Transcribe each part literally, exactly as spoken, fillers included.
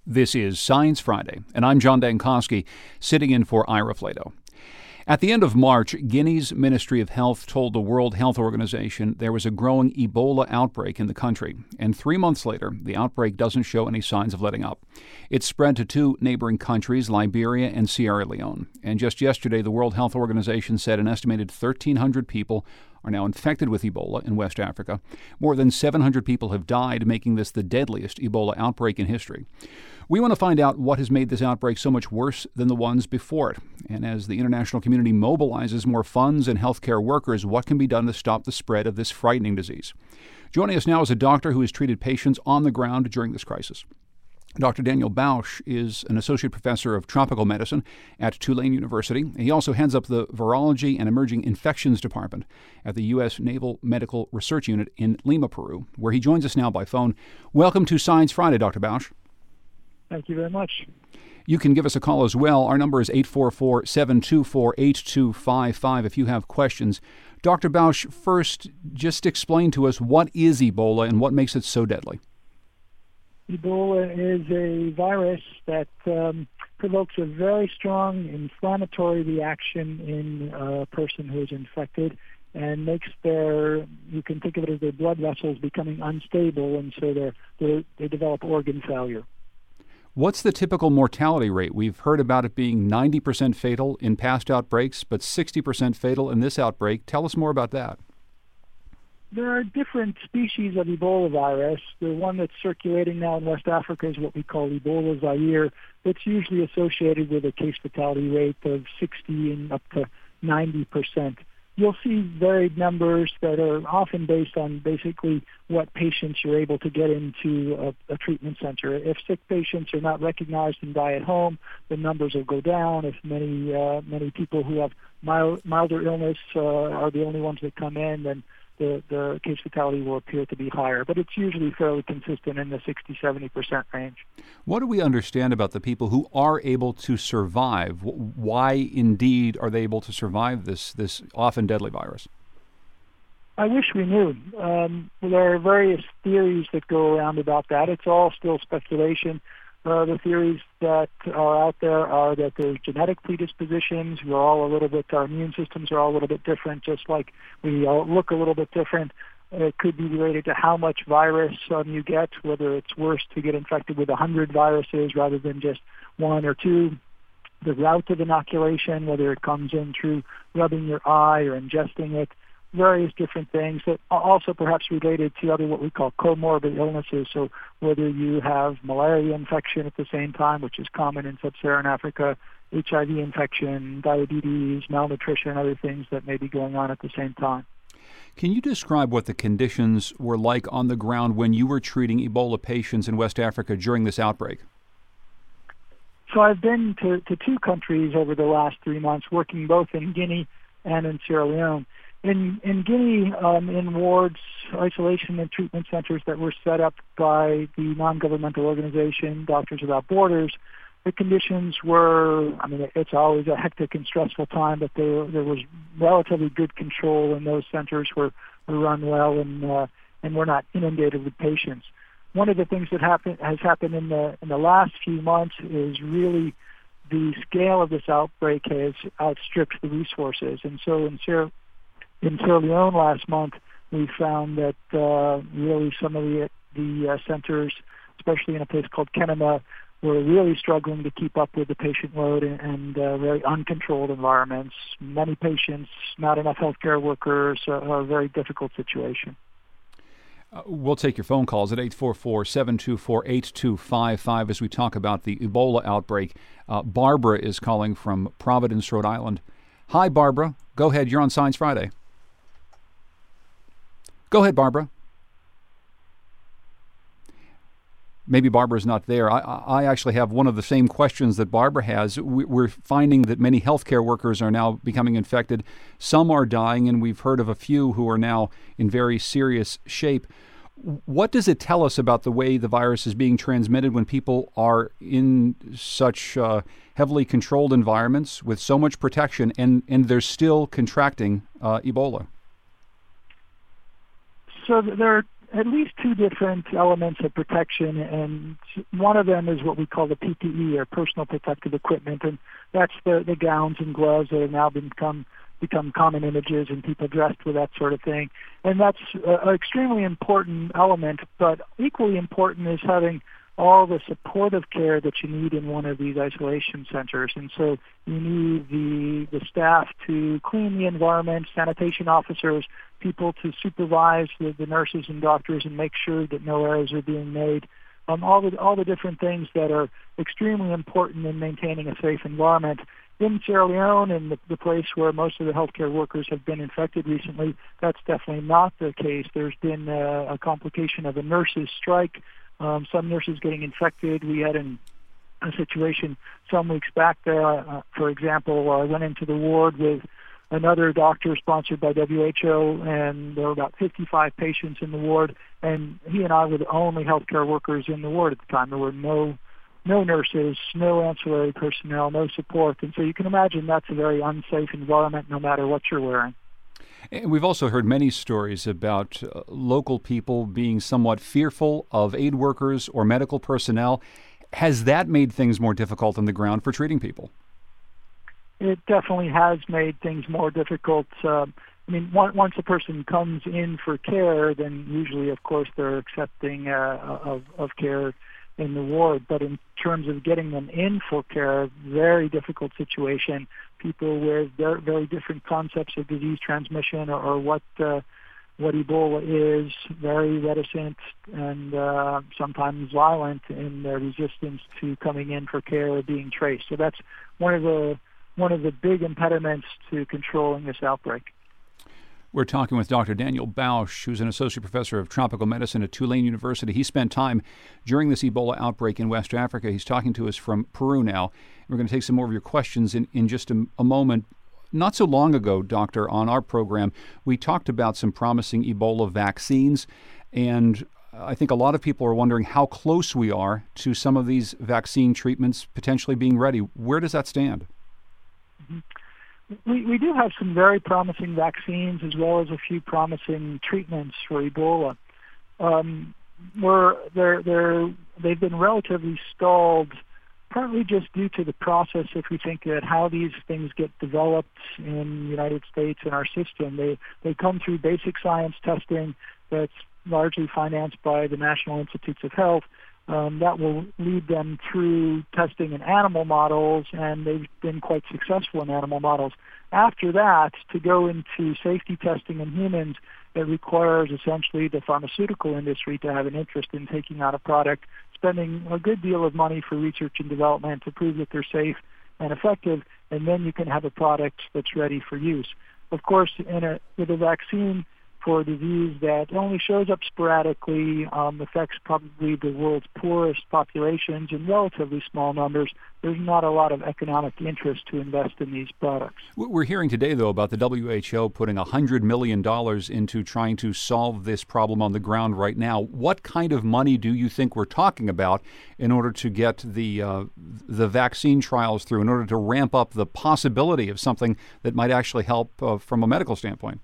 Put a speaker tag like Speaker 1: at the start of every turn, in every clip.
Speaker 1: This is Science Friday, and I'm John Dankosky, sitting in for Ira Flato. At the end of March, Guinea's Ministry of Health told the World Health Organization there was a growing Ebola outbreak in the country, and three months later, the outbreak doesn't show any signs of letting up. It's spread to two neighboring countries, Liberia and Sierra Leone, and just yesterday, the World Health Organization said an estimated thirteen hundred people are now infected with Ebola in West Africa. More than seven hundred people have died, making this the deadliest Ebola outbreak in history. We want to find out what has made this outbreak so much worse than the ones before it. And as the international community mobilizes more funds and healthcare workers, what can be done to stop the spread of this frightening disease? Joining us now is a doctor who has treated patients on the ground during this crisis. Doctor Daniel Bausch is an associate professor of tropical medicine at Tulane University. He also heads up the Virology and Emerging Infections Department at the U S Naval Medical Research Unit in Lima, Peru, where he joins us now by phone. Welcome to Science Friday, Doctor Bausch.
Speaker 2: Thank you very much.
Speaker 1: You can give us a call as well. Our number is eight four four, seven two four, eight two five five if you have questions. Doctor Bausch, first, just explain to us what is Ebola and what makes it so deadly.
Speaker 2: Ebola is a virus that um, provokes a very strong inflammatory reaction in a person who is infected and makes their, you can think of it as their blood vessels becoming unstable, and so they're, they're, they develop organ failure.
Speaker 1: What's the typical mortality rate? We've heard about it being ninety percent fatal in past outbreaks, but sixty percent fatal in this outbreak. Tell us more about that.
Speaker 2: There are different species of Ebola virus. The one that's circulating now in West Africa is what we call Ebola Zaire. It's usually associated with a case fatality rate of sixty and up to ninety percent. You'll see varied numbers that are often based on basically what patients you're able to get into a, a treatment center. If sick patients are not recognized and die at home, the numbers will go down. If many uh, many people who have mild, milder illness uh, are the only ones that come in, then the, the case fatality will appear to be higher. But it's usually fairly consistent in the sixty to seventy percent range.
Speaker 1: What do we understand about the people who are able to survive? Why, indeed, are they able to survive this, this often deadly virus?
Speaker 2: I wish we knew. Um, there are various theories that go around about that. It's all still speculation. Uh, the theories that are out there are that there's genetic predispositions. We're all a little bit, our immune systems are all a little bit different, just like we all look a little bit different. It could be related to how much virus um, you get, whether it's worse to get infected with one hundred viruses rather than just one or two. The route of inoculation, whether it comes in through rubbing your eye or ingesting it, various different things that are also perhaps related to other what we call comorbid illnesses. So whether you have malaria infection at the same time, which is common in sub-Saharan Africa, H I V infection, diabetes, malnutrition, other things that may be going on at the same time.
Speaker 1: Can you describe what the conditions were like on the ground when you were treating Ebola patients in West Africa during this outbreak?
Speaker 2: So I've been to, to two countries over the last three months, working both in Guinea and in Sierra Leone. In, in Guinea, um, in wards, isolation and treatment centers that were set up by the non-governmental organization Doctors Without Borders, the conditions were, I mean, it's always a hectic and stressful time, but there, there was relatively good control, and those centers were, were run well and, uh, and were not inundated with patients. One of the things that happen, has happened in the, in the last few months is really the scale of this outbreak has outstripped the resources. And so in Sierra In Sierra Leone last month, we found that uh, really some of the, the uh, centers, especially in a place called Kenema, were really struggling to keep up with the patient load and, and uh, very uncontrolled environments. Many patients, not enough healthcare workers, uh, a very difficult situation.
Speaker 1: Uh, we'll take your phone calls at eight four four, seven two four, eight two five five as we talk about the Ebola outbreak. Uh, Barbara is calling from Providence, Rhode Island. Hi, Barbara. Go ahead. You're on Science Friday. Go ahead, Barbara. Maybe Barbara's not there. I, I actually have one of the same questions that Barbara has. We're finding that many healthcare workers are now becoming infected. Some are dying, and we've heard of a few who are now in very serious shape. What does it tell us about the way the virus is being transmitted when people are in such uh, heavily controlled environments with so much protection and, and they're still contracting uh, Ebola?
Speaker 2: So there are at least two different elements of protection, and one of them is what we call the P P E, or personal protective equipment, and that's the, the gowns and gloves that have now become become common images and people dressed with that sort of thing. And that's an extremely important element, but equally important is having all the supportive care that you need in one of these isolation centers. And so you need the the staff to clean the environment, sanitation officers, people to supervise the, the nurses and doctors and make sure that no errors are being made. Um, all the all the different things that are extremely important in maintaining a safe environment. In Sierra Leone, and the, the place where most of the healthcare workers have been infected recently, that's definitely not the case. There's been a, a complication of a nurses' strike. Um, some nurses getting infected. We had an, a situation some weeks back there, uh, for example, I uh, went into the ward with another doctor sponsored by W H O, and there were about fifty-five patients in the ward, and he and I were the only healthcare workers in the ward at the time. There were no no nurses, no ancillary personnel, no support, and so you can imagine that's a very unsafe environment no matter what you're wearing.
Speaker 1: And we've also heard many stories about uh, local people being somewhat fearful of aid workers or medical personnel. Has that made things more difficult on the ground for treating people?
Speaker 2: It definitely has made things more difficult. Uh, I mean, one, once a person comes in for care, then usually, of course, they're accepting uh, of, of care in the ward. But in terms of getting them in for care, very difficult situation. People with very, very different concepts of disease transmission or, or what uh, what Ebola is, very reticent and uh, sometimes violent in their resistance to coming in for care or being traced. So that's one of the one of the big impediments to controlling this outbreak.
Speaker 1: We're talking with Doctor Daniel Bausch, who's an associate professor of tropical medicine at Tulane University. He spent time during this Ebola outbreak in West Africa. He's talking to us from Peru now. We're going to take some more of your questions in, in just a, a moment. Not so long ago, Doctor, on our program, we talked about some promising Ebola vaccines, and I think a lot of people are wondering how close we are to some of these vaccine treatments potentially being ready. Where does that stand?
Speaker 2: Mm-hmm. We, we do have some very promising vaccines as well as a few promising treatments for Ebola. Um, we're, they're, they're, they've been relatively stalled, partly just due to the process. If we think that how these things get developed in the United States in our system, they, they come through basic science testing that's largely financed by the National Institutes of Health. Um, that will lead them through testing in animal models, and they've been quite successful in animal models. After that, to go into safety testing in humans, it requires essentially the pharmaceutical industry to have an interest in taking out a product, spending a good deal of money for research and development to prove that they're safe and effective, and then you can have a product that's ready for use. Of course, in a, with a vaccine for a disease that only shows up sporadically, um, affects probably the world's poorest populations in relatively small numbers, there's not a lot of economic interest to invest in these products.
Speaker 1: We're hearing today, though, about the W H O putting one hundred million dollars into trying to solve this problem on the ground right now. What kind of money do you think we're talking about in order to get the uh, the vaccine trials through, in order to ramp up the possibility of something that might actually help uh, from a medical standpoint?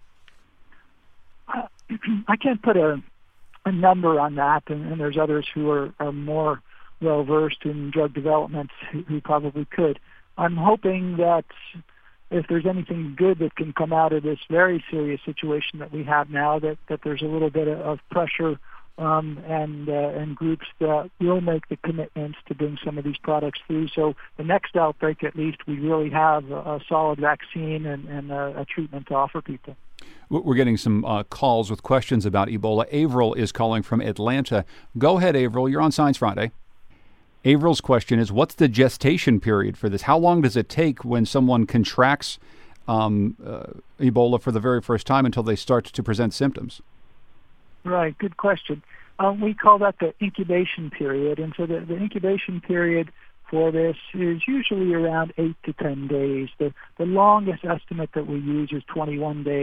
Speaker 2: I can't put a, a number on that, and, and there's others who are, are more well-versed in drug development who, who probably could. I'm hoping that if there's anything good that can come out of this very serious situation that we have now, that, that there's a little bit of pressure um, and, uh, and groups that will make the commitments to bring some of these products through. So the next outbreak, at least, we really have a, a solid vaccine and, and a, a treatment to offer people.
Speaker 1: We're getting some uh, calls with questions about Ebola. Averill is calling from Atlanta. Go ahead, Averill. You're on Science Friday. Averill's question is, what's the gestation period for this? How long does it take when someone contracts um, uh, Ebola for the very first time until they start to present symptoms?
Speaker 2: Right, good question. Um, we call that the incubation period. And so the, the incubation period for this is usually around eight to ten days. The, the longest estimate that we use is twenty-one days.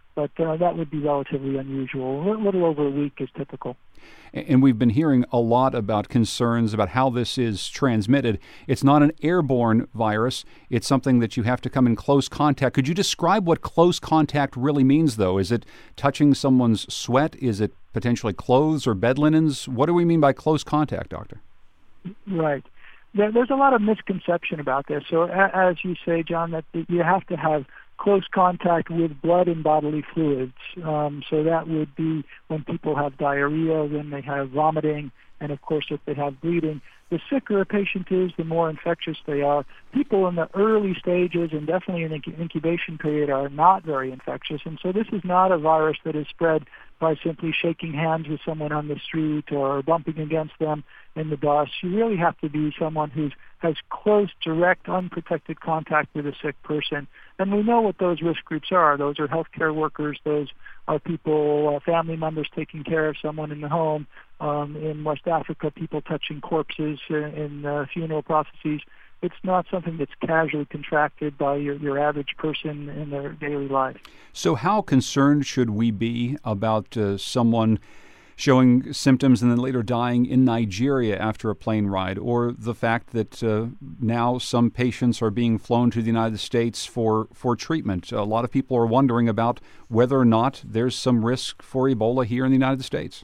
Speaker 2: but uh, that would be relatively unusual. A little over a week is typical.
Speaker 1: And we've been hearing a lot about concerns about how this is transmitted. It's not an airborne virus. It's something that you have to come in close contact. Could you describe what close contact really means, though? Is it touching someone's sweat? Is it potentially clothes or bed linens? What do we mean by close contact, Doctor?
Speaker 2: Right. There's a lot of misconception about this. So as you say, John, that you have to have close contact with blood and bodily fluids. Um, so that would be when people have diarrhea, when they have vomiting, and of course if they have bleeding. The sicker a patient is, the more infectious they are. People in the early stages and definitely in the incubation period are not very infectious. And so this is not a virus that is spread by simply shaking hands with someone on the street or bumping against them in the bus. You really have to be someone who has close, direct, unprotected contact with a sick person. And we know what those risk groups are. Those are healthcare workers. Those are people, uh, family members taking care of someone in the home. Um, in West Africa, people touching corpses in, in uh, funeral processes. It's not something that's casually contracted by your, your average person in their daily life.
Speaker 1: So how concerned should we be about uh, someone showing symptoms and then later dying in Nigeria after a plane ride, or the fact that uh, now some patients are being flown to the United States for, for treatment? A lot of people are wondering about whether or not there's some risk for Ebola here in the United States.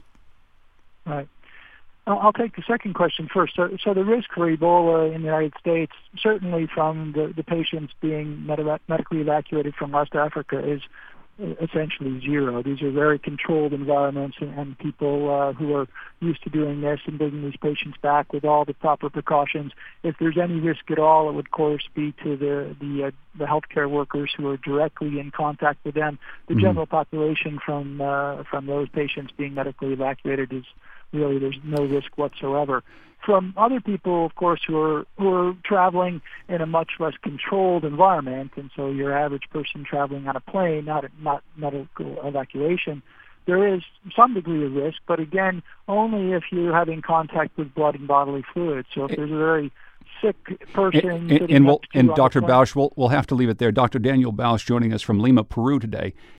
Speaker 2: Right. I'll take the second question first. So, so the risk for Ebola in the United States, certainly from the, the patients being med- medically evacuated from West Africa, is essentially zero. These are very controlled environments, and, and people uh, who are used to doing this and bringing these patients back with all the proper precautions. If there's any risk at all, it would, of course, be to the the, uh, the healthcare workers who are directly in contact with them. The mm-hmm. general population from uh, from those patients being medically evacuated is really, there's no risk whatsoever. From other people, of course, who are who are traveling in a much less controlled environment, and so your average person traveling on a plane, not a, not medical evacuation, there is some degree of risk, but again, only if you're having contact with blood and bodily fluids. So if there's a very sick person,
Speaker 1: and, and, and, we'll, and Doctor Bausch, we'll, we'll have to leave it there. Doctor Daniel Bausch joining us from Lima, Peru today.